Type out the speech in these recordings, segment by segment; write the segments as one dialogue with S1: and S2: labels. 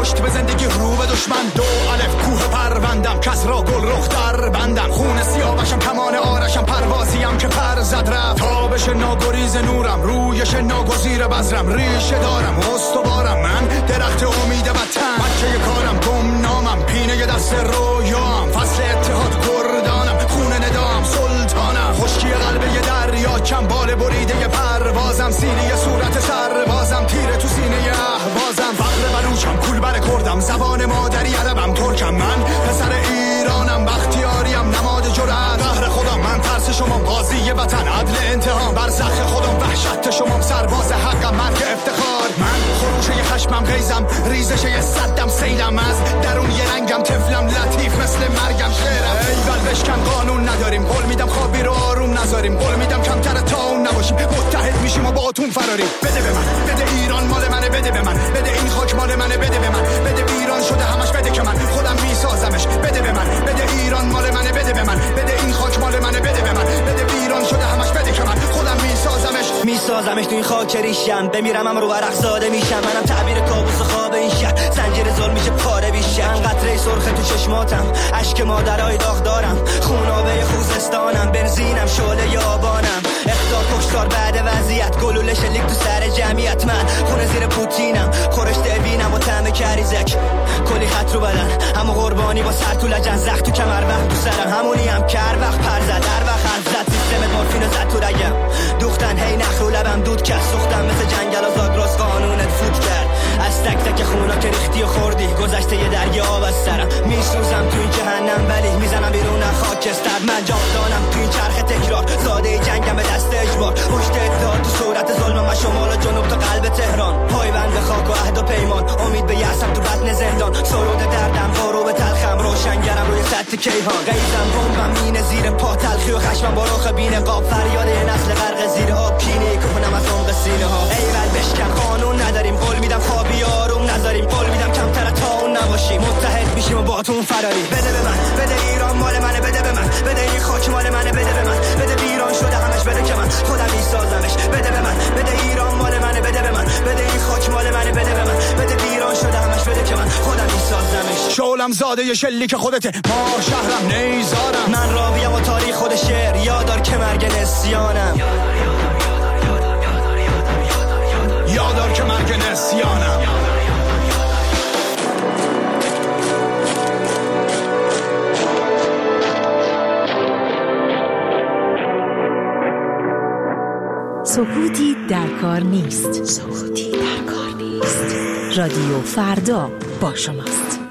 S1: پشت به زندگی رو به دشمن. دو الف کوه پروندم کس را گل رخ در بندم. خون سیاوشم کمان آرشم پروازیم که پر زد رفت. تابش ناگریز نورم رویش ناگزیر بذرم. ریشه دارم استوارم من درخت امید وطن. بچه کارم گم نامم پینه دست رویام. فصل اتحاد کردانم خون ندام سلطانم. خشکی قلب یه دریا چنبال بریده پروازم. سینه صورت سربازم تیره تو سینه اهوازم. فقر بلوچم کول بر کردم زبان مادری عربم ترکم. من پسر ایرانم بختیاریم نماد جرأت. قهر خودم من ترس شما قاضی وطن عدل انتقام. برزخ خودم وحشت شما سرباز حقم مرگ افتخار. من خروشه خشمم غیزم ریزش یه صدم سیلم. از درون یه رنگم طفلم لطیف مثل مرگم شعرم. ایول بشکن قانون نداریم قول میدم خوابی رو آروم نذاریم. قول میدم کمتر تا اون نباشیم متحد میشیم و باهاتون فراریم. بده به من بده ایران مال منه بده به من. بده این خاک مال منه بده به من. بده ایران شده همش بده که من خودم میسازمش. بده به من بده ایران مال منه بده به من. بده این خاک مال منه بده به من. بده ایران شده همش بده که من خودم میسازمش تو این خاک ریشم. بمیرم هم رو ورق زاده میشم. منم تعبیر کابوس خواب این شهر. زنجیر ظلم میشه پاره بیشم. قطره سرخ تو چشماتم اشک مادرای داغ دارم. خونابه خوزستانم بنزینم شعله یابانم. اختار کشتار بعد وضعیت گلوله شلیک تو سر جمعیت. من خونه زیر پوتینم خورشته بینم و طعم کریزک. کلی خط رو بدن همو قربانی با سر تو لجن. زخم تو کمر وقت تو سرم همونی هم کر وقت پر زد در وقت حرف زد. سیستم مورفین زد تو رگم دوختن هی نخ رو لبم دود کرد. سوختم مثل جنگل آزاد راست قانونت فوت کرد. از تک تک خونا که ریختی و خوردی گذشته یه دریا آب از سرم. میسوزم تو این جهنم ولی میزنم بیرون خاکستر. من جاودانم تو این چرخ تکرار زاده جنگم به دست اجبار. پشت اتحاد تو صورت ظلمم و شمال و جنوب تا قلب تهران. پایبند به خاک و عهد و پیمان امید به یأسم تو بطن زندان. سرود دردم بارو به تلخم روشنگرم روی سطح کیهان. غیظم بمبم مینه زیر پا تلخی و خشمم با رخ بین قاب. فریاد یه نسل غرق زیر آب کینه کنم از عمق سینه ها. ایول بشکن قانون نداریم قول میدم خوابی آروم نذاریم. قول میدم کمتر تا اون نباشیم متحد میشیم و باهاتون فراری. بده به من بده ایران مال منه بده به من. بده این خاک مال منه بده به من. بده ایران شده همش بده که من خودم میسازمش. بده به من بده ایران مال منه بده به من. بده این خاک مال منه بده به من. بده ایران شده همش بده که من خودم میسازمش. شعلم زاده ی شلیک خودته ما شهرم نیزارم. من راویم و تاریخ خود شعر یادار که مرگ نسیانم. یادار که مرگ نسیانم.
S2: سکوتی در کار نیست. سکوتی در کار نیست. رادیو فردا با شماست.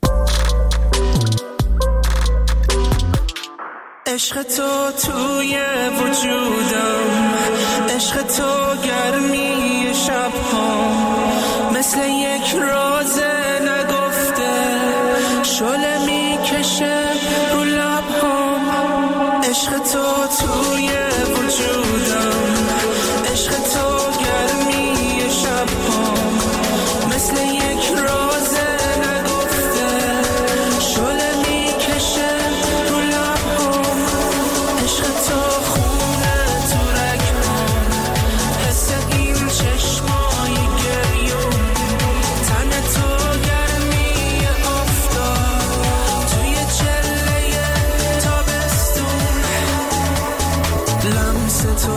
S3: عشق تو توی وجودم. عشق تو گرمی شبها مثل یک راز نگفته شعله میکشه رو لبهام. عشق تو توی وجودم. عشق تو گرمی شبها مثل یک راز نگفته شعله میکشه رو لبهام. عشق تو خونه تو رگهام. حس این چشمای گریون. تن تو گرمی آفتاب توی چله تابستون. لمس تو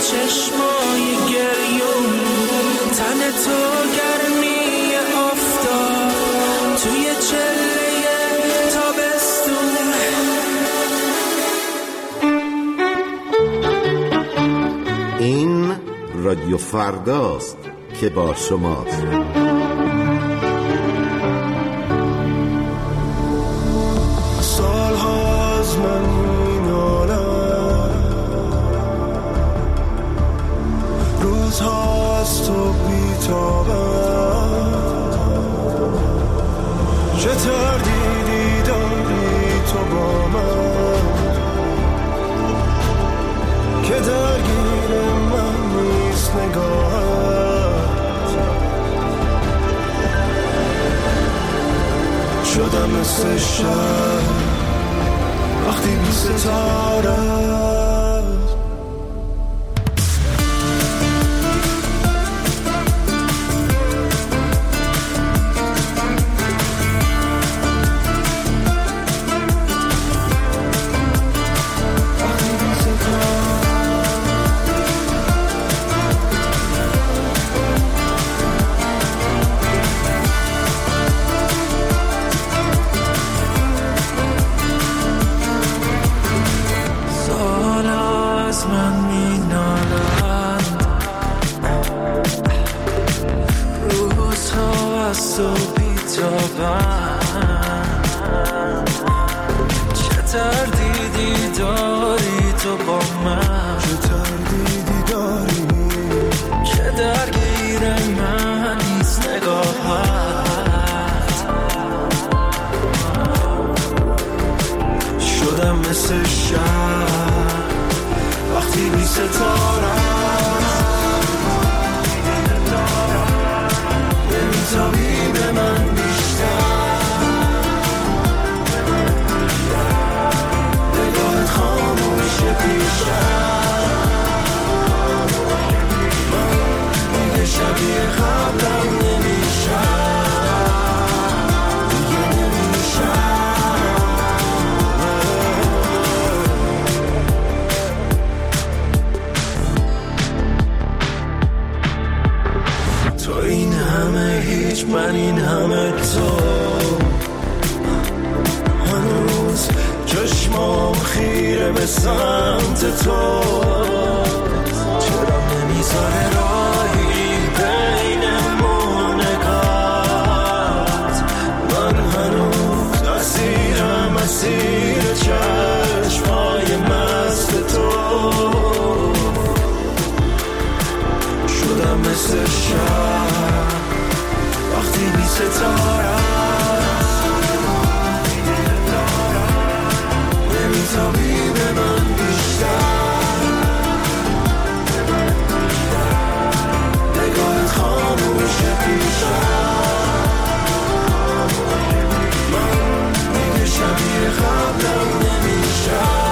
S3: چشمای گریون، تن تو گرمی آفتاب توی چله تابستون.
S4: این رادیو فرداست که با شماست.
S3: سال‌هاست من می‌نالم، روزهاست تو بی‌تابم، چه تردیدی داری تو با من که درگیر من نیست نگاهت. شدم مثل شب وقتی بی ستاره من این همه تو هنوز چشمام خیره به سمت تو، چرا نمیذاره راهی بینمون نگات. من هنوز اسیر چشمای مست تو، شدم مثل شب وقتی بی ستاره نمیتابی به من بیشتر، نگاهت خاموشه پیشم، من دیگه شبیه قبلم نمیشم.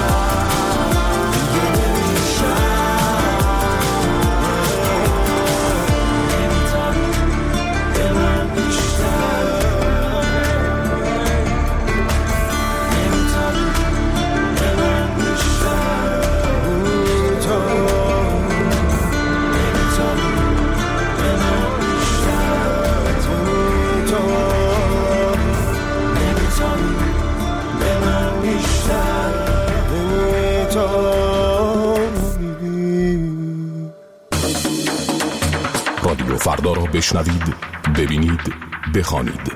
S5: رادیو فردا را بشنوید، ببینید، بخوانید.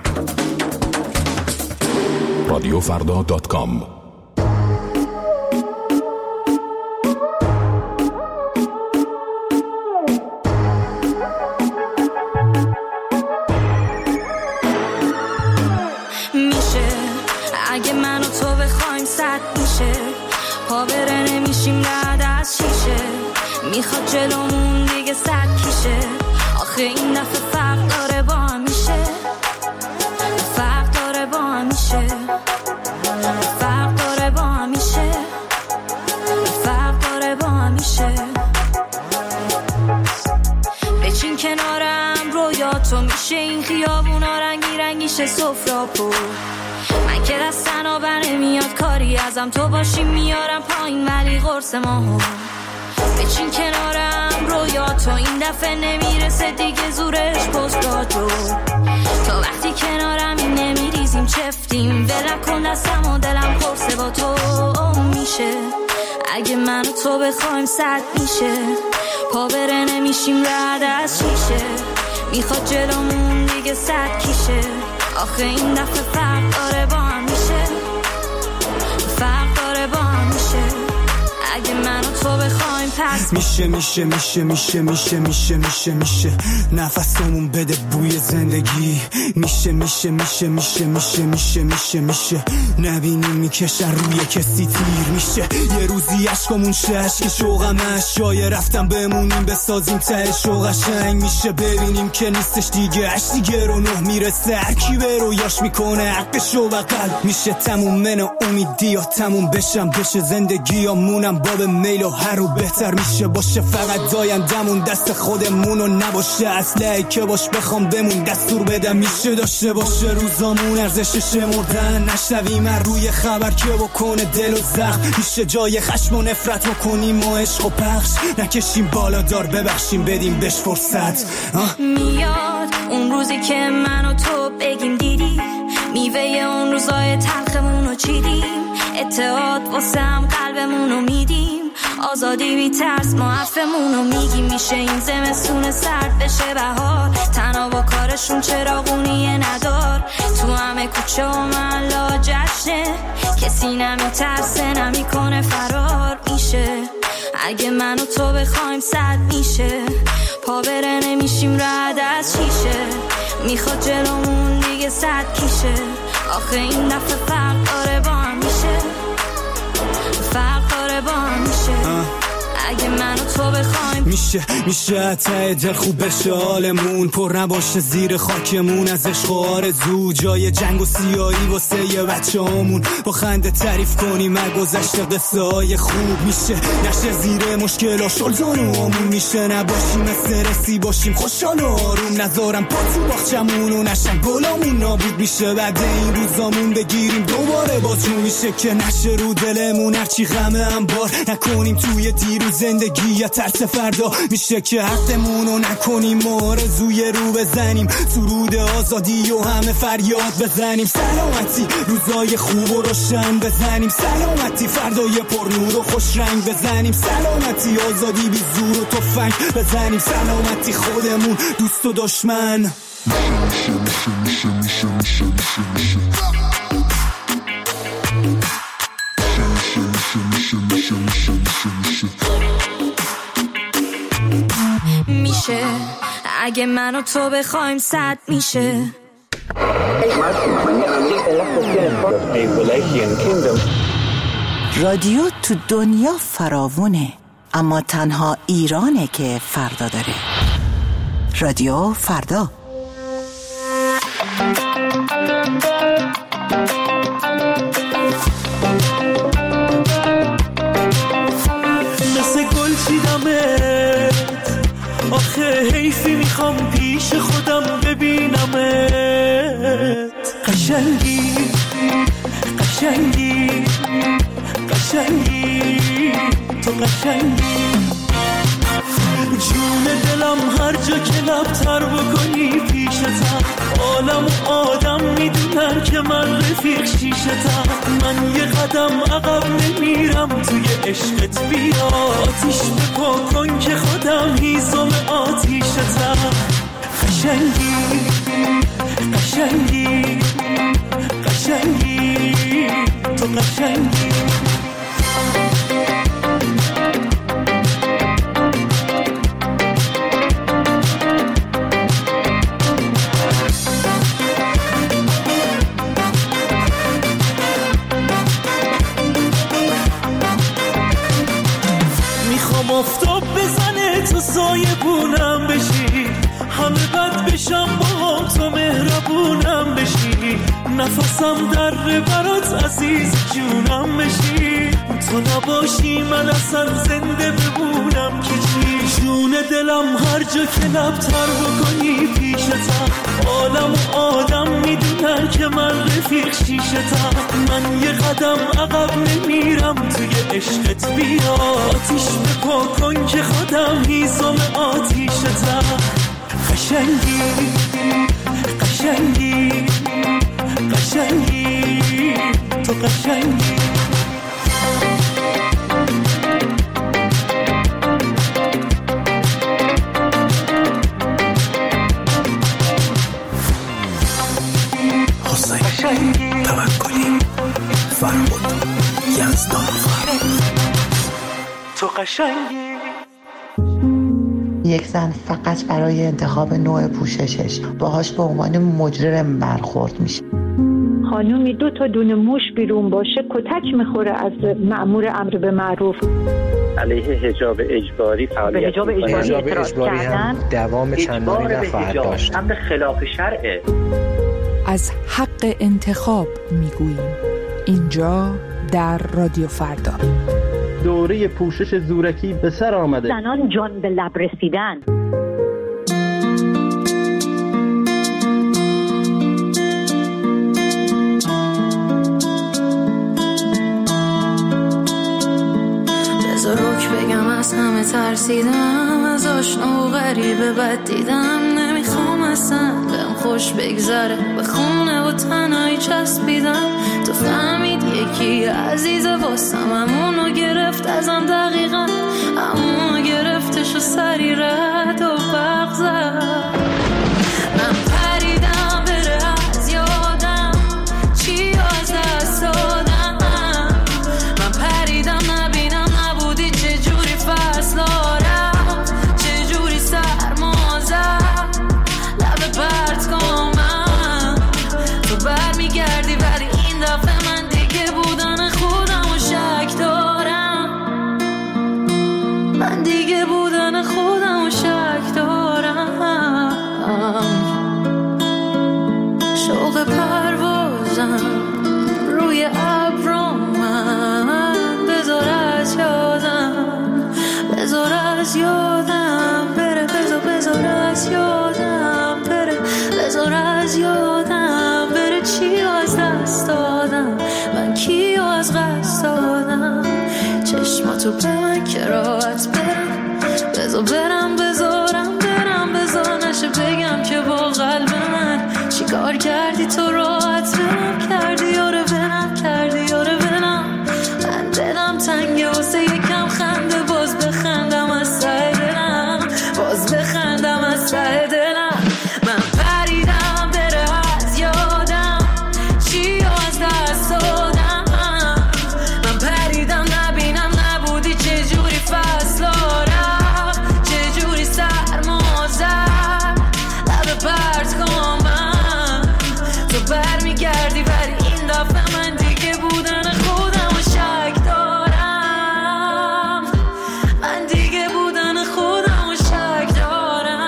S5: radiofrda.com.
S6: میشه اگه من و تو بخوایم صد میشه، پا بره نمیشیم رد از شیشه، میخواد جلومون دیگه صد کیشه. آخه این دفعه فرق داره با هم میشه، فرق داره با هم میشه، فرق داره با هم میشه، فرق داره با هم میشه. بچین کنارم رویاتو، میشه این خیابونا رنگی رنگیشه سفرا پر. من که دستنابه نمیاد کاری ازم، تو باشی میارم پایین ولی قرص ما بچین کنارم رویا تو این دفعه نمیرسه دیگه زورش پستاجو تا وقتی کنارم این نمیریزیم چفتیم ولم کن دستم و دلم پرسه با تو میشه اگه من و تو بخوایم صد میشه پا بره نمیشیم رد از شیشه میخواد جلومون دیگه صد کیشه آخه این دفعه فرق داره با هم میشه فرق داره با هم میشه اگه من و تو بخوایم پس
S1: میشه نفسمون بده بوی زندگی میشه نبینیم میکشن روی کسی تیر میشه یه روزی عشقمون شه عشق شوقمش جای رفتم بمونیم بسازیم ته شوق قشنگ میشه ببینیم که نیستش دیگه عشق دیگه رو نه میرسه هر کی به رویاش میکنه حقش و بغل میشه تموم من و امیدی یا تموم بشه زندگی یا مونم باب میل و هر رو بهتر میشه باشه فقط دایندمون دست خودمون و نباشه اصله که باش بخوام بمون دستور بدم میشه داشته باشه روزامون ارزشش مردن نشنویم روی خبر که بکنه دل و زخم میشه جای خشم و نفرت بکنیم و عشق و پخش نکشیم بالا دار ببخشیم بدیم بهش فرصت
S6: میاد اون روزی که من و تو بگیم دیدی میوه اون روزای تلخمون رو چیدیم اتحاد واسه هم قلبمون رو میدیم آزادی بی ترس ما حرفمون رو میگیم میشه این زمستون سرد بشه بهار تنها با کارشون چراغونیه ندار تو همه کوچه و محلا جشنه کسی نمیترسه نمیکنه فرار میشه اگه من و تو بخوایم صد میشه پا بره نمیشیم رد از شیشه میخواد جلومون دیگه صد کیشه آخه این دفعه فرق داره با هم میشه فرق داره با هم میشه اگه من و تو بخوایم
S1: میشه ته دل خوب بشه حالمون پر نباشه زیر خاکمون از عشق و آرزو جای جنگ و سیاهی واسه یه بچه همون با خنده تعریف کنیم از گذشته قصه های خوب میشه نشه زیر مشکل شلزان و همون میشه نباشیم استرسی باشیم خوشحال و آروم نذارم پا تو باخچمون و نشن گلامون نابود میشه بعد این روزامون بگیریم دوباره بازجون میشه که نشه رو دلمون هرچی غمه هم بار نکنیم توی دیروز زندگی یا ترس فردا میشه که حقمون رو نکنیم آرزوی رو بزنیم سرود آزادی و همه فریاد بزنیم سلامتی روزای خوب و روشن بزنیم سلامتی فردای پر نور و خوش رنگ بزنیم سلامتی آزادی بی زور و تفنگ بزنیم سلامتی خودمون دوست و دشمن
S6: میشه اگه من و تو بخوایم صد میشه
S2: رادیو تو دنیا فراوونه اما تنها ایرانه که فردا داره رادیو فردا
S3: مثل گل چیدمت آخه حیفی میخوام پیش خودم ببینمت قشنگی تو قشنگی جون دلم هر جا که لبتر بکنی پیشتم عالم و آدم میدونن که من رفیق شیشتم من یه قدم عقب نمیرم توی عشقت بیا آتیش بپا کن که خودم هیزم آتیشتم قشنگی تو قشنگی آفتاب بزنه تو سایه بونم بشی همه بد بشم با تو مهربونم بشی نفسم در برات عزیز جونم بشی تو نباشی من اصلا زنده بمونم که چی جون دلم هر جا که لبتر بکنی پیشتم، عالم و آدم میدونن که من رفیق شیشتم. من یه قدم عقب نمیرم توی عشقت، بیا آتیش بپا کن که خودم هیزم آتیشتم. قشنگی قشنگی قشنگی تو قشنگی.
S7: توکلی فرمود یزدان
S3: تو قشنگی.
S8: یک زن فقط برای انتخاب نوع پوششش باهاش به عنوان مجرم برخورد میشه.
S9: خانومی 2 تا دونه موش بیرون باشه کتک میخوره از مأمور امر به معروف.
S10: علیه حجاب اجباری فعالیت
S11: حجاب اجباری هم دوام چندانی نخواهد داشت.
S10: امر خلاف شرعه.
S12: از حق انتخاب میگوییم اینجا در رادیو فردا.
S13: دوره پوشش زورکی به سر آمده.
S9: زنان جان به لب رسیدن.
S6: بذار روک بگم از همه ترسیدم، از آشنا و غریبه بد دیدم. نمیخوام اصلا بهم خوش بگذره، به خونه و تنهایی چسبیدم. تو فهمید یکی عزیزه واسم، همونو گرفت ازم دقیقا، همونو گرفتش و سری رد و برق زد. من پریدم بره از یادم، چی از دست دادم. من پریدم نبینم نبودی چجوری فصلارم، چجوری سرما زد لب پرت کنم. تو برمیگردی ولی این دفعه من دیگه بودن خودم و شک دارم. من دیگه بودن خودم و شک دارم. شوق پروازم روی ابرام، من بذار از یادم، بذار از یادم بره، بذار از یادم بره، بذار از یادم بره. چی از دست دادم من، کیو از قصد دادم. چشماتو به من که راحت برم، بذار برم بذارم برم، بذار نشه بگم که با قلب من چی کار کردی تو راحت برم کردی. یاره برم کردی یاره برم. من دلم تنگه واسه یکم خنده، باز بخندم از ته دلم، باز بخندم از ته دلم. من پریدم بره از یادم، چی از دست دادم. من پریدم نبینم نبودی چجوری فصلارم، چجوری سرما زد لب پرت کنم. تو برمیگردی ولی این دفعه من دیگه بودن خودم و شک دارم. من دیگه بودن خودم و شک دارم.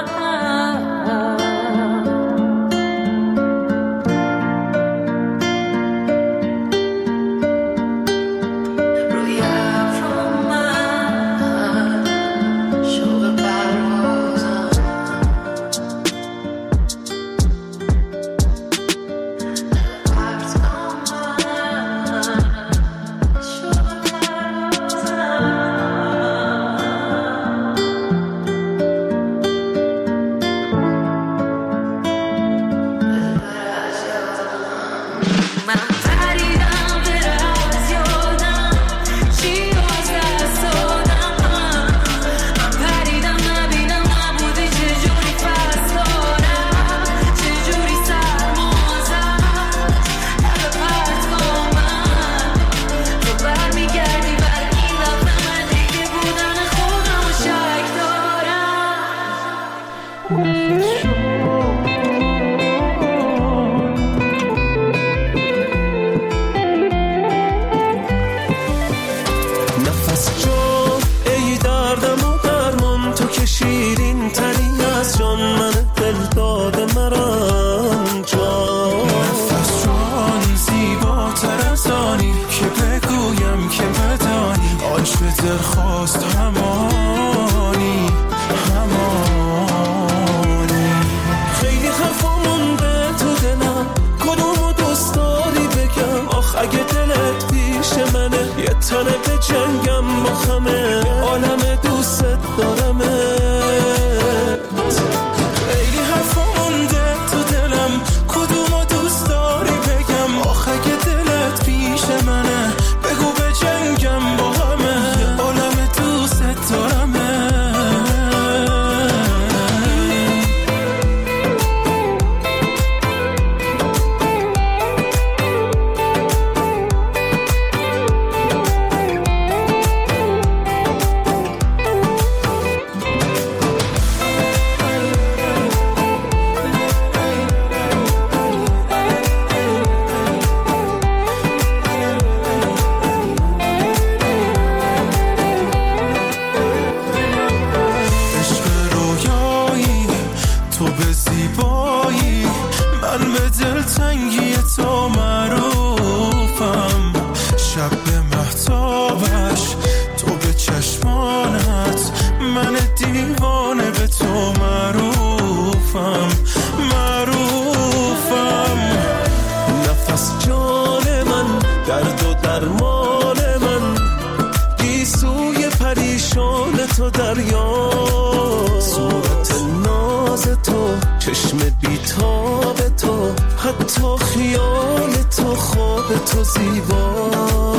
S6: روی ابرام من شوق پروازم.
S3: درخواست همانی همانی. خیلی حرفا مونده تو دلم، کدومو دوست داری بگم؟ آخ اگه دلت پیش منه یه تنه به جنگم با همه عالم دوست دارمت. خیلی حرفا مونده تو دلم، کدومو دوست داری بگم؟ آخ اگه دلت پیش منه بگو به جنگم با همه عالم دوست دارمت. چشم بیتاب تو، حتی خیال تو، خواب تو زیبا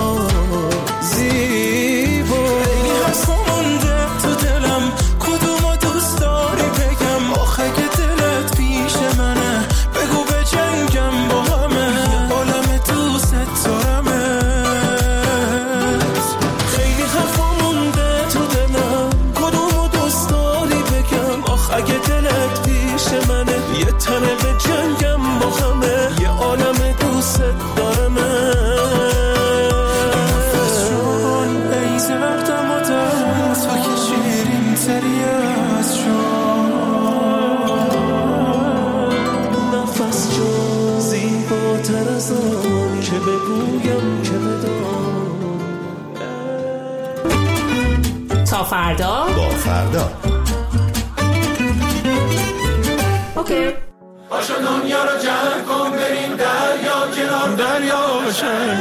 S3: زیبا. خیلی حرفا مونده تو دلم، کدومو دوست داری بگم؟ آخه اگه دلت پیش منه بگو به جنگم با همه عالم دوست دارمت. خیلی حرفا مونده تو دلم، کدومو دوست داری بگم؟ آخ اگه دلت پیش منه یه تنه به جنگم با همه یه عالم دوست دارم. نفس جان ای زردم و در تو که شیرین تری از جان. نفس جان زیباتر از آن که بگویم که بدان.
S14: تا فردا
S4: با فردا.
S14: اوکی.
S3: باشو دنیا رو جمع کن بریم دریا کنار دریا بشن.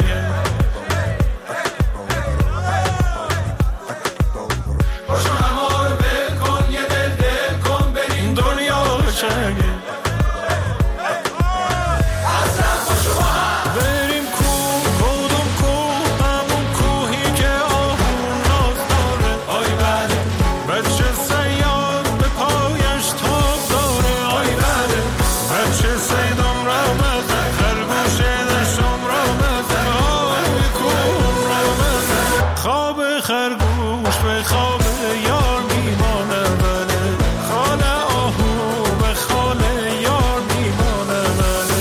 S3: باشو همه رو بل کن یه دل کن بریم دنیا بشن. اصلا باشو با هم بریم کوه کدوم کوه؟ همون کوهی که آهون ناز داره. آی بله بچه سیاد به پایش تاب داره. آی بله بچه سیدم را مزد خرگوشه دشتم را مزد. آی کون را مزد. خواب خرگوش به خواب یار میمانه. بله خال آهو به خال یار میمانه. بله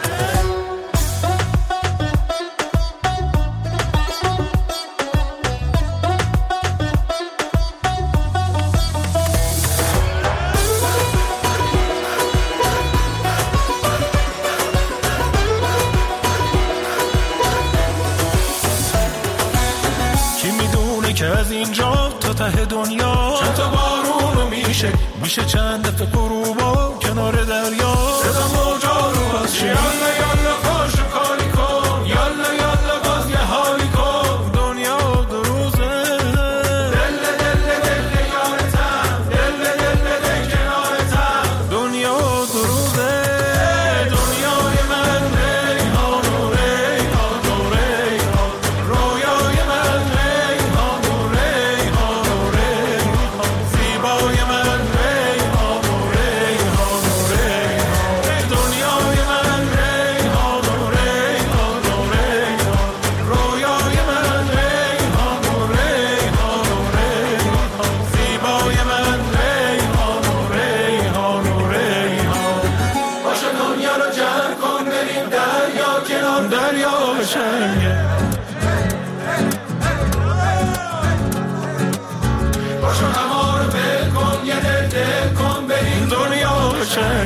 S3: کی میدونه که از اینجا تا ته دنیا چند تا بارونو میشه چند دفعه غروبا کنار دریا. صدا موجا رو از شیر یالا یالا پاشو کاری کن. یالا یالا باز یه حالی کن. دنیا دو روزه دل دل دل یارتم. دل دل دل کنارتم. دنیا دو روزه دنیای من ریحان و ریحان و ریحان. رویای من ریحان و ریحان و ریحان. زیبای من ریحان و ریحان و ریحان. دنیای من ریحان و ریحان و ریحان. رویای من ریحان و ریحان و ریحان. زیبای من ریحان و ریحان و ریحان. باشو دنیا رو جمع کن بریم دریا کنار دریا بشن. باشو همه رو بل کن یه دل کن بریم دنیا بشن.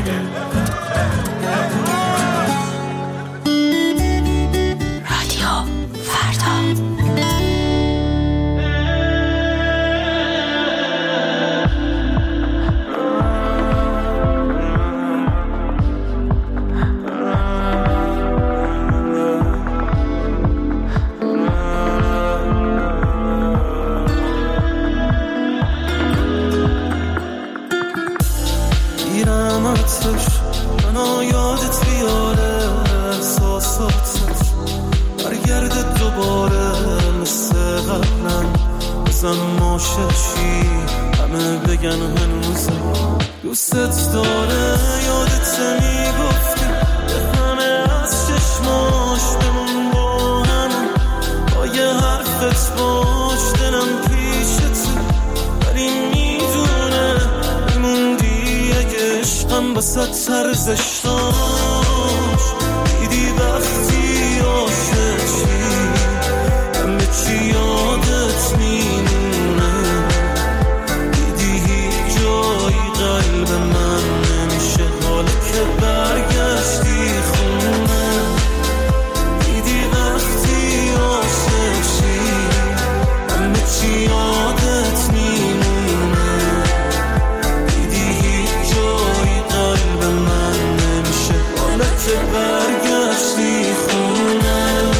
S2: رادیو فردا.
S3: همه بگن هنوز دوستت داره. یادت میگفتی به همه از چشماش بمون با هم، با یه حرفت باش دلم پیشت، ولی میدونه میموندی اگه عشقم بسد ارزش داشت. دیدی وقتی عاشق چی همه چی یادت میمونه، دیدی هیچ جایی قلب من نمیشه حالا که برگشتی خونه. دیدی وقتی عاشق چی همه چی یادت میمونه، دیدی هیچ جایی قلب من نمیشه حالا که برگشتی خونه.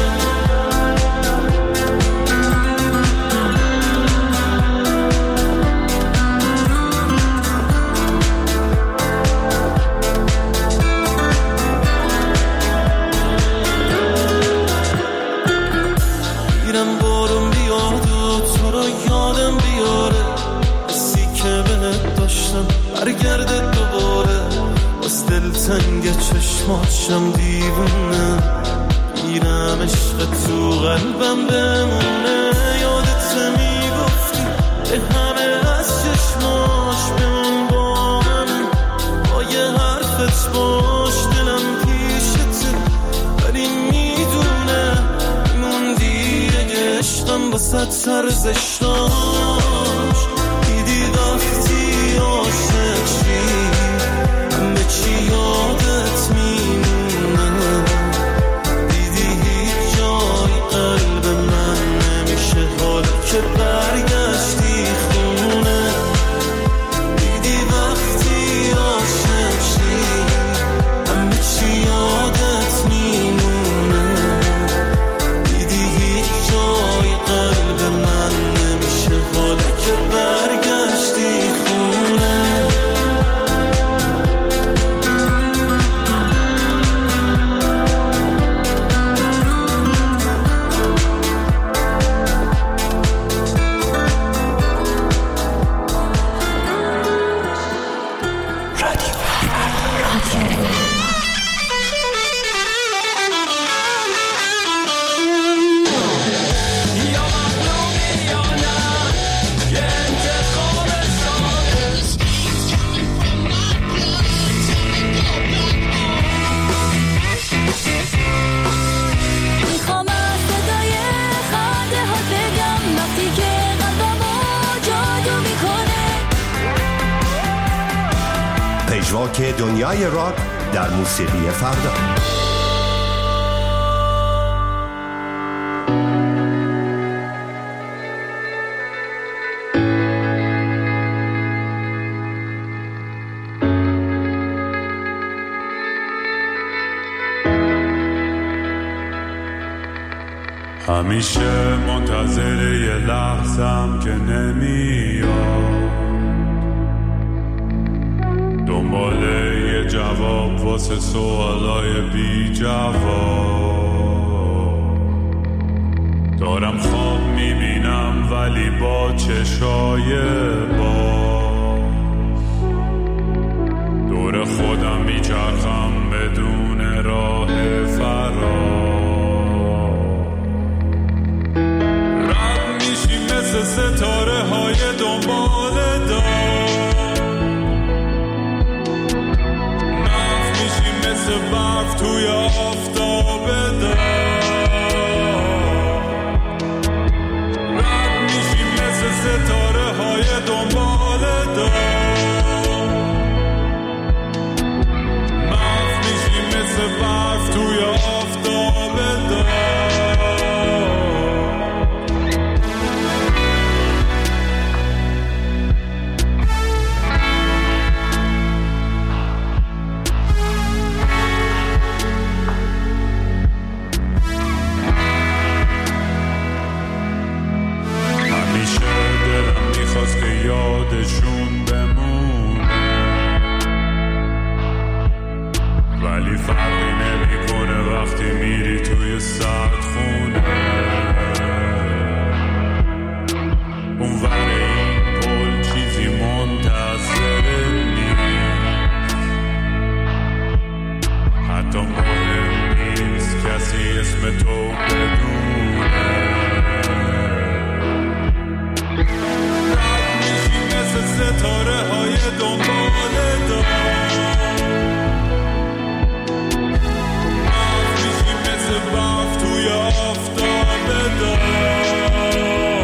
S3: میرم بارم بیاد و تو رو یادم بیاره، حسی که بهت داشتم برگرده دوباره. باز دلتنگ چشماشم دیوونه، میرم عشق تو قلبم بمونه. یادت میگفتی به همه از چشماش بمون با هم، با یه حرفت باش دلم پیشت، ولی میدونه میموندی اگه عشقم بسد ارزش داشت. دیدی وقتی عاشق چی همه چی یادت میمونه، دیدی هیچ جای قلب من نمیشه حالا که برگشتی خونه. دیدی وقتی عاشق چی همه چی یادت میمونه، دیدی هیچ جای قلب من نمیشه حالا که برگشتی خونه.
S6: میخوام از صدای خنده ها بگم وقتی که قلبمو جادو میکنه.
S15: پژواک دنیای راک در موسیقی فردا.
S16: همیشه منتظر یه لحظم که نمیاد، دنبال یه جواب واسه سوالای بی جواب. دارم خواب میبینم ولی با چشای باز، دور خودم میچرخم بدون راه فرار. مثل ستاره های دنبال دار، محو میشیم مثل برف توی آفتاب دار. رد میشیم مثل ستاره های ستاره های دنباله دار محو میشیم مثل برف توی آفتاب دار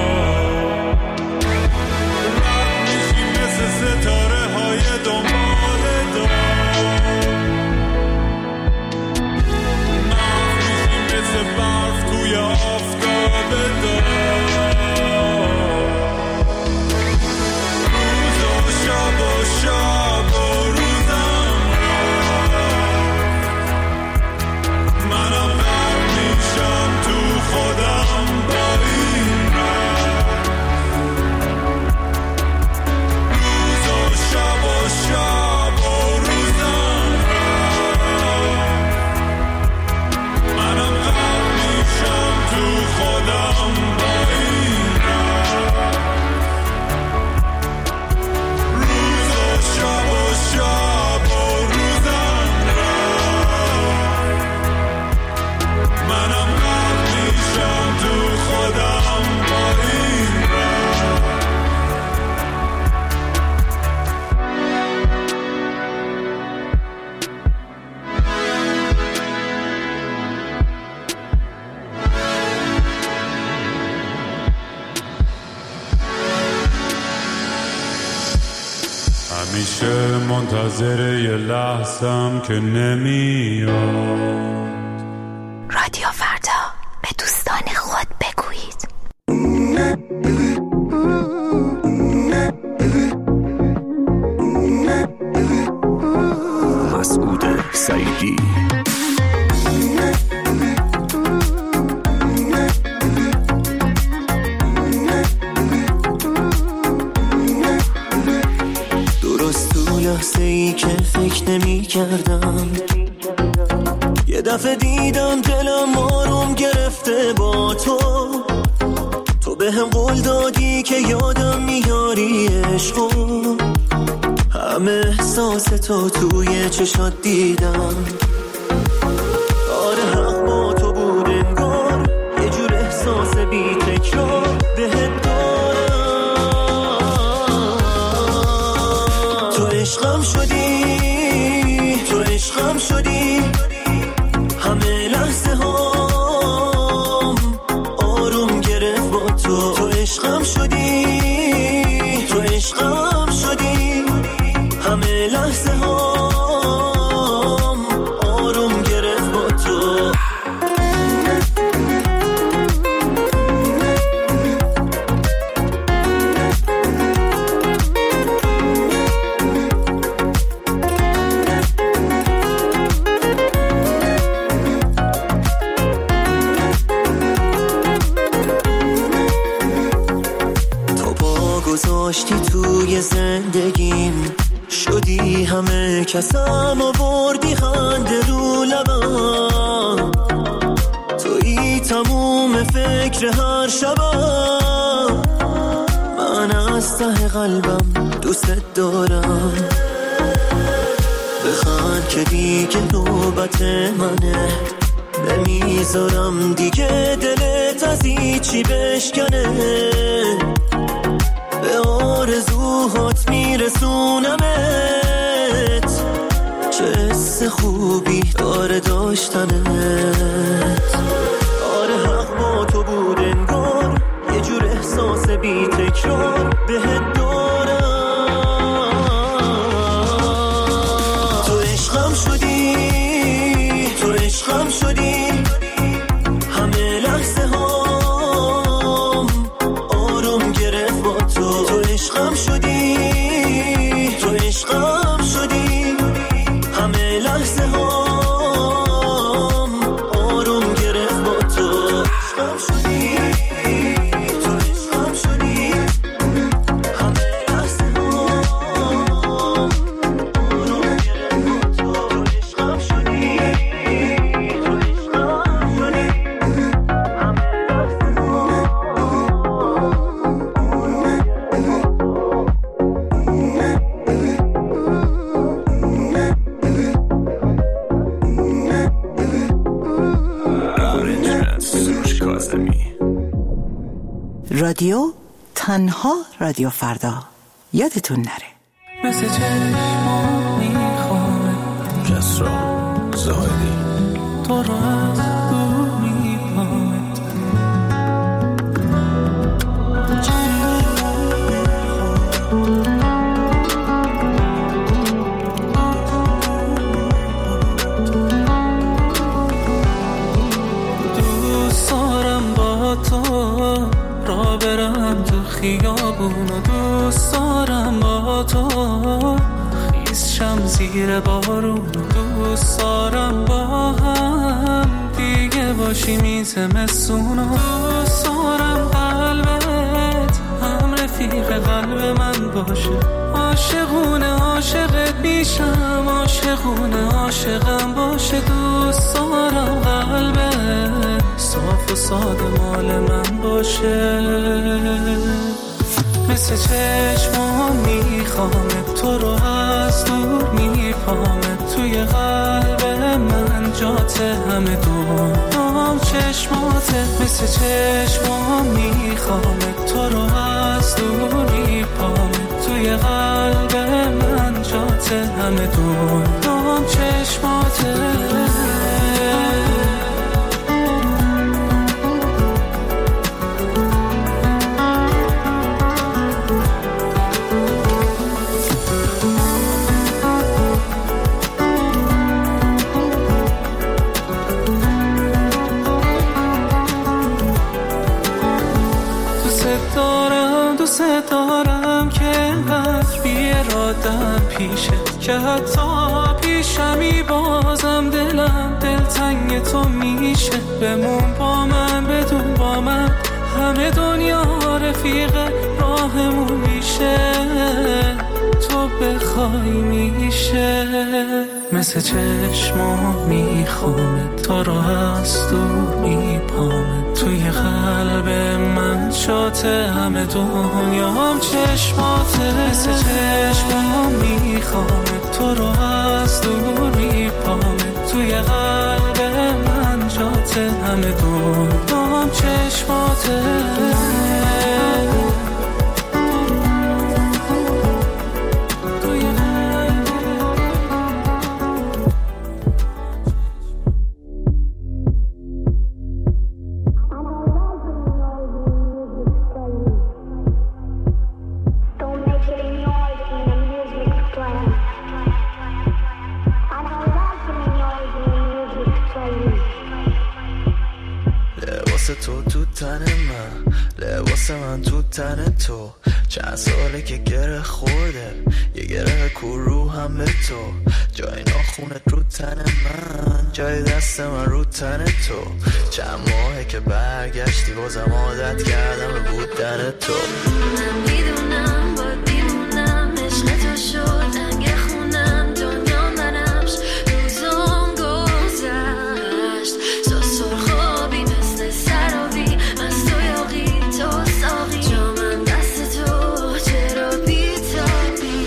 S16: رد میشیم مثل ستاره های دنباله دار محو میشیم مثل برف توی آفتاب دار شب و روزم منم غرق میشم تو خودم با این روز و شب و روزم منم غرق میشم تو خودم با این شب و روزم منم غرق میشم تو خودم با این همیشه منتظر یه لحظم که نمیاد.
S2: رادیو فردا، به دوستان خود بگویید.
S7: مسعود سعیدی.
S3: لحظه ای که فکر نمی کردم یه دفعه دیدم دلم آروم گرفته با تو به هم قول دادی که یادم میاری عشقو همه احساس تو توی چشات دیدم آره حق با تو بود انگار یه جور احساس بی تکرار بهت دارم عشقم شدی همه لحظه هم آروم گرفت با تو عشقم شدی همه لحظه هم آروم گرفت با تو گذاشتی توی زندگیم شدی همه کسم آوردی خنده رو لبم توی تموم فکر هر شبم من از ته قلبم دوست دارم بخند که دیگه نوبت منه نمیذارم دیگه دلت از هیچی بشکنه به آرزوهات میرسونمت چه حس خوبی داره داشتنت آره حق با تو بود انگار یه جور احساس بی تکرار بهت دارم تو عشقم شدی همه لحظه هم آروم گرفت با تو عشقم شدی همه لحظه هم آروم گرفت با تو عشقم شدی همه لحظه هم آروم گرفت با تو عشقم شدی
S8: رادیو تنها رادیو فردا
S17: یادتون نره.
S3: مثل چشمام میخوام
S5: کسرا زاهدی
S3: تو رو از دور میخوام. دوست دارم با تو را برم تو خیابون و دوست دارم با تو خیزشم زیر بارون و دوست دارم با هم دیگه باشی میزمستون و دوست دارم قلبت هم رفیق قلب من باشه. عاشقونه عاشقت میشم عاشقونه عاشقم باشه. دوست دارم قلبت صاف و ساده مال من باشه. مثل چشمام میخوامت تو رو از دور میپامت توی قلب من جات همه دنیام چشماتت. مثل چشمام میخوامت تو رو از دور میپامت توی قلب من جات همه دنیام چشماتت. دوست دارم که انقدر بی‌اراده‌ام پیشت که حتی پیشمی بازم دلم دلتنگ تو میشه. بمون با من بدون با من همه دنیا رفیق راهمون میشه. تو بخوای میشه. مثل چشمام میخوامت تو رو از دور میپامت توی قلب من شات همه دنیام چشماته. مثل چشمام میخوامت تو رو از دور میپامت توی قلب من جات همه دنیام چشماته.
S18: تن تو چند ساله که گره خورده یه گره کرو هم به تو جای ناخونت رو تن من جای دست من رو تن تو چند ماهه که برگشتی بازم عادت کردم به بودن تو.
S6: من میدونم باید بیمونم عشق تو شد لنگ خونم دنیا منمش روزم گذشت ساسور خوابی مثل سرابی از تو یاقی تو ساقی جامم دست تو چرا بیتابی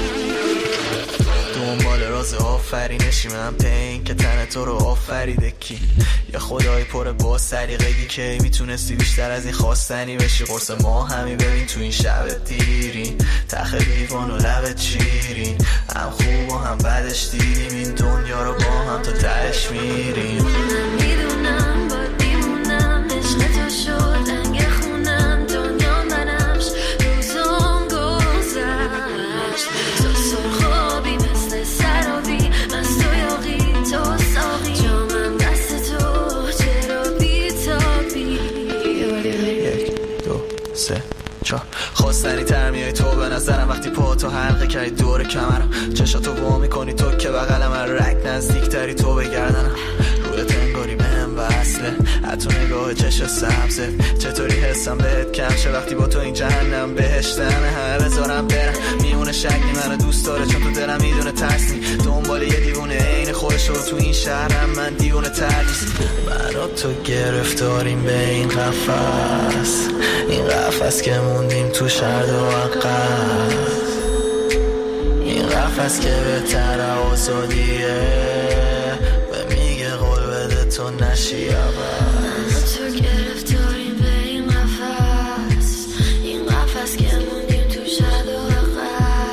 S18: دنبال راز آفرینشی من پین که تن تو رو آفریده کی یا خدای پر با سریقگی که میتونستی بیشتر از این خواستنی بشی. قرص ما همی ببین تو این شب دیرین تخ لیوان و لبت شیرین هم خوب و هم بدش دیدیم این دنیا رو با هم تا تهش میریم.
S6: من میدونم باید بیمونم عشق تو شد لنگ خونم دنیا منمش روزم گذشت ساسور خوابی مثل سرابی از تو یاقی تو ساقی جامم دست تو چرا بیتابی.
S18: 1 2 3 4 خواستنی تر میای تو به نظرم وقتی پا تو حلقه کردی دور کمرم چشاتو وا میکنی تو که بغلم رک نزدیک تری تو بگردنم رویت انگاری بهم وصله حتی نگاه چشم سبزت چطوری حسم بهت کم شه وقتی با تو این جهنم بهشتمه همه بذارم برم میمونه شکلی منو دوست داره چون تو دلم میدونه ترسنی دنبال یه دیوونه عین خودش رو تو این شهرم من دیوونه تر نیست. من و تو گرفتاریم به این قفس این قفس که موندیم تو شرد و عقب این قفس که بهتر آزادیه به میگه قول بده تو نشی
S6: من و تو گرفتاریم به این قفس که موندیم تو شرد و عقب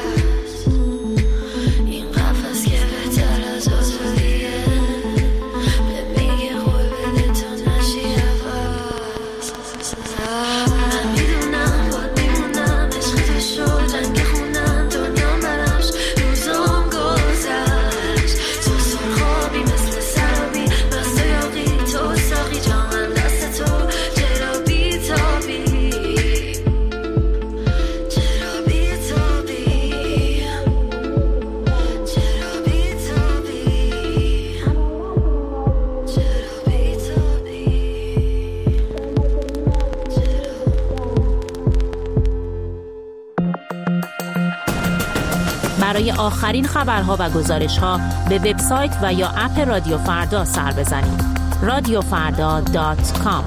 S14: برای آخرین خبرها و گزارش‌ها به وبسایت و یا اپ رادیو فردا سر بزنید. radiofarda.com.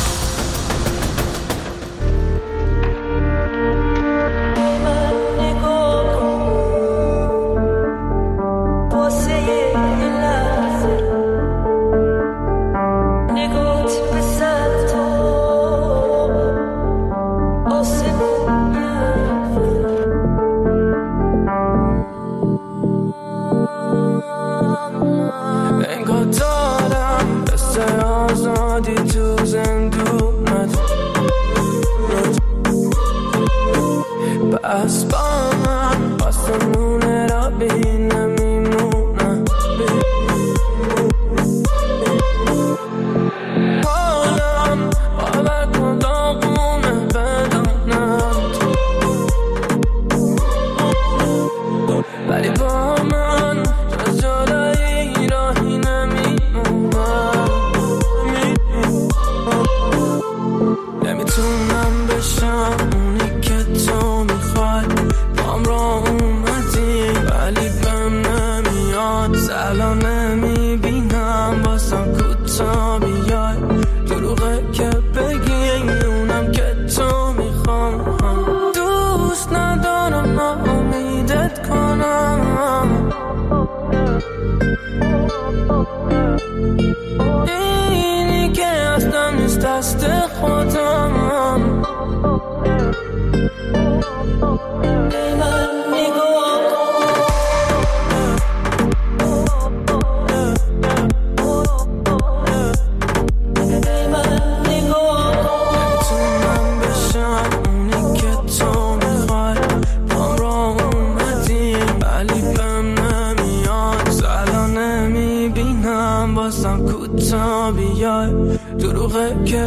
S17: دروغه که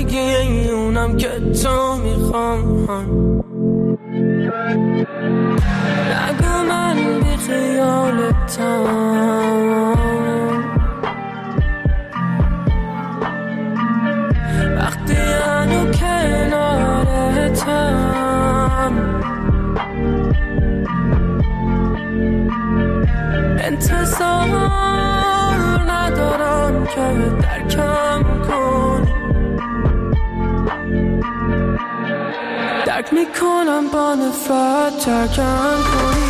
S17: بگی اونم که تو میخوام. نگو من بی خیالتم، وقتی هنو کنارتم. انتظار ندارم که درکم کنی، درک میکنم با نفرت ترکم کنی.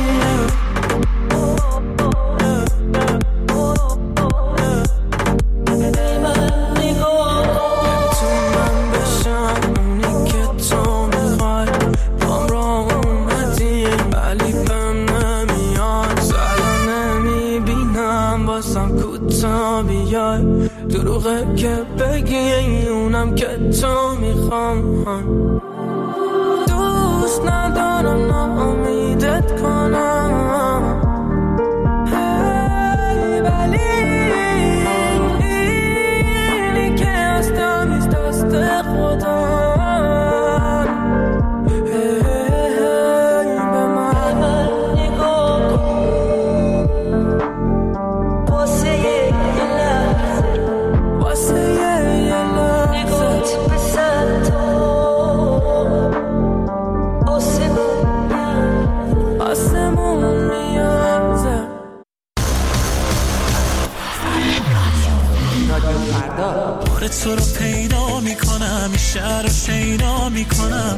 S17: دروغه که بگی اونم که تو میخوام. دوست ندارم ناامیدت کنم، ولی اینی که هستم از دست خودم.
S3: تو رو پیدا میکنم، این شهر رو شیدا میکنم.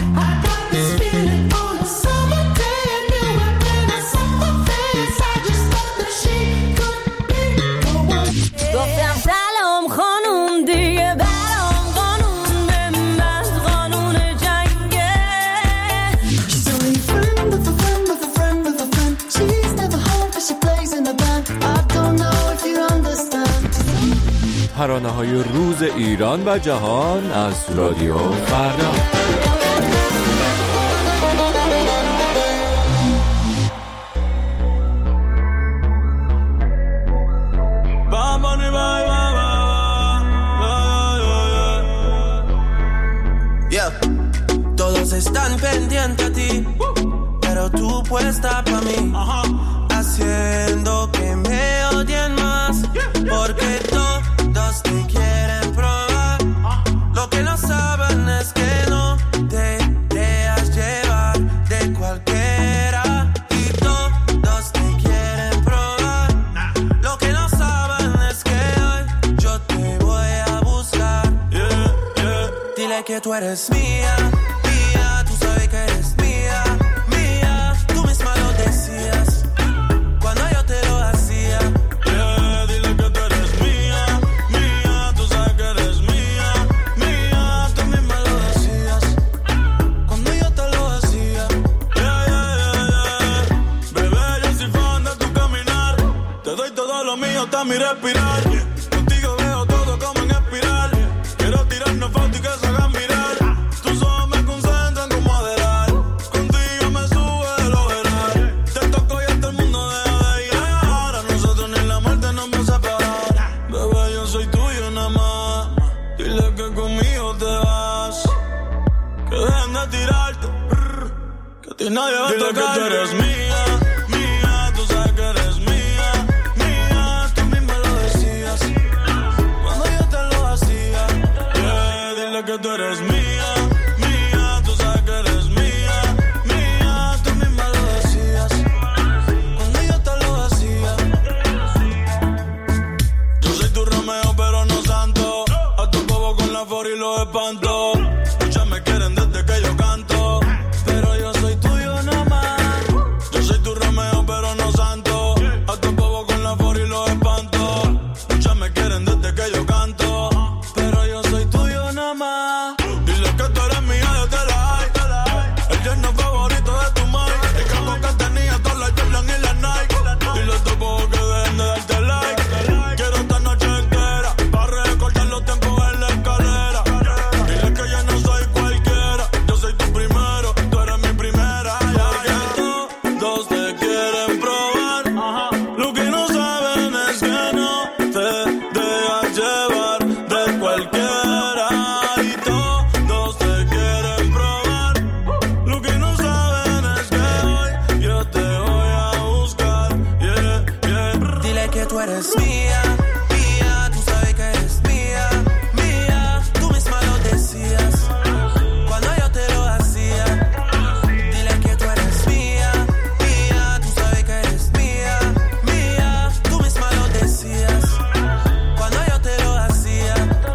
S6: گفتم سلام خانوم دیگه برام قانون بنداز، قانون جنگه. She's only a friend of a friend of a friend of a friend. She's never home but she plays in a band. I don't know if you understand.
S19: ترانه‌های روز ایران و جهان از رادیو فردا.
S20: Todos están pendientes a ti, pero tú puesta pa' mí, haciendo que me odien más, porque todos te quieren probar. Lo que no saben es que no te dejas llevar de cualquiera y que tú eres mía, mía, tú sabes que eres mía, mía, tú misma lo decías cuando yo te lo hacía.
S16: Yeah, dile que tú eres mía, mía, tú sabes que eres mía, mía, tú misma lo decías cuando yo te lo hacía. Yeah, yeah, yeah, yeah. Bebé, yo soy fan de tu caminar, te doy todo lo mío hasta mi respirar. Contigo veo todo como en espiral. Quiero tirarnos fotos y que se hagan mirar. Tus ojos me concentran como adelar. Contigo me sube el overall. Te toco y hasta el mundo deja de llegar. A nosotros ni la muerte nos va a separar. Bebé, yo soy tuyo nada más. Dile que conmigo te vas. Que dejen de tirarte. Que a ti nadie va a tocar. Dile que tú eres mía, mía, tú sabes que eres mía, mía, tú misma lo decías cuando yo te lo hacía. Yeah, dile que tú eres mía, mía, tú sabes que eres mía, mía, tú misma lo decías cuando yo te lo hacía. Yo soy tu Romeo pero no santo, a tu bobo con la for y los espanto. Muchas me quieren desde que yo canto, pero yo soy tuyo nada más. Yo soy tu Romeo pero no santo, a tu bobo con la for y los espanto. Muchas me quieren desde que yo canto, pero yo soy tuyo nada más. Dile que tú eres mía, yo te la hay. El yerno favorito de tu madre. El campo que tenía todas las Jordan y las Nike. Dile a tu bobo que dejen de darte like. Quiero esta noche entera para recortar los tiempos en la escalera. Dile que yo no soy cualquiera, yo soy tu primero, tú eres mi primera. Porque todos te quieren probar, lo que no saben es que no te dejas llevar de cualquiera. Y todos te quieren probar, lo que no saben es que hoy yo te voy a buscar. Yeah, yeah.
S20: Dile que tú eres mía, mía, tú sabes que eres mía, mía, tú misma lo decías cuando yo te lo hacía. Dile que tú eres mía, mía, tú sabes que eres mía, mía, tú misma lo decías cuando yo te lo hacía.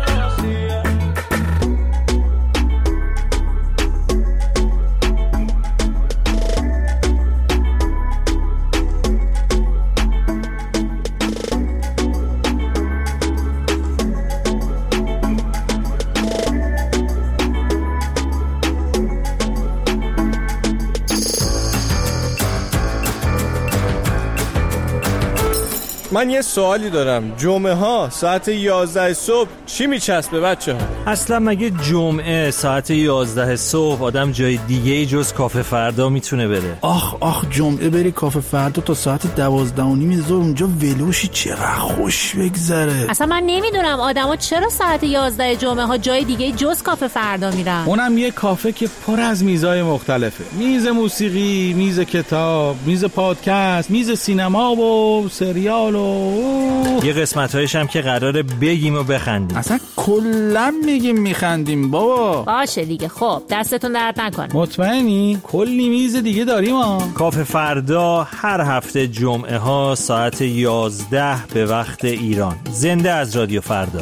S21: من یه سوالی دارم. جمعه ها ساعت 11 صبح چی میچسبه بچه ها؟
S22: اصلا مگه جمعه ساعت 11 صبح آدم جای دیگه جز کافه فردا میتونه بره؟
S23: آخ جمعه بری کافه فردا تا ساعت 12:30 اونجا ولوشی چقدر خوش بگذره.
S14: اصلا من نمیدونم آدما چرا ساعت 11 جمعه ها جای دیگه جز کافه فردا میرن.
S23: اونم یه کافه که پر از میزای مختلفه. میز موسیقی، میز کتاب، میز پادکست، میز سینما و سریال و
S22: یه قسمت‌هایش هم که قراره بگیم و بخندیم.
S23: اصلا کلا میگیم میخندیم بابا.
S14: باشه دیگه. خب دستتون درد نکنه.
S23: مطمئنی؟ کلی میز دیگه داریم ها.
S22: کافه فردا هر هفته جمعه ها ساعت 11 به وقت ایران. زنده از رادیو فردا.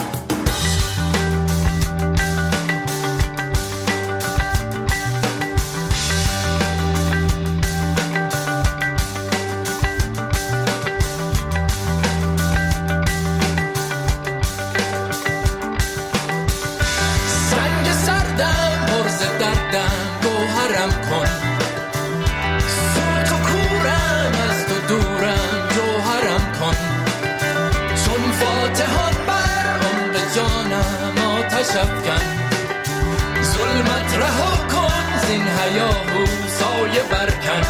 S24: ظلمت رها کن زین هیاهو سایه برکن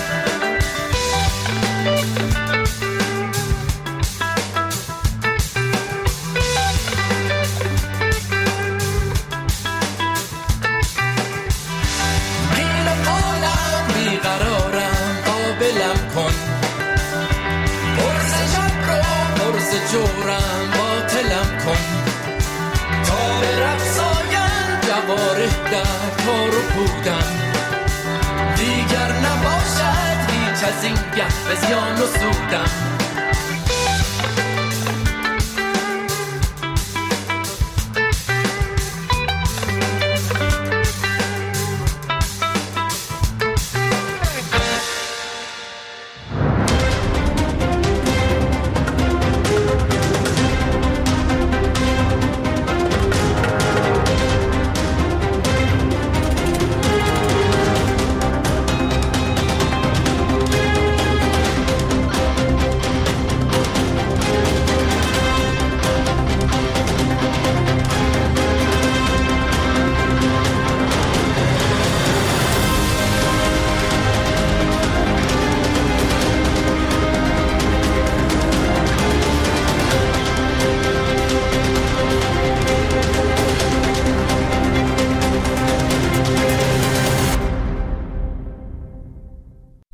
S24: قیل قالم بیقرارم قابلم کن برز شب رو برز جورم باطلم کن تا به رقصاین جواره در کار و بودم دیگر نباشد هیچ از این گه به زیان و سودم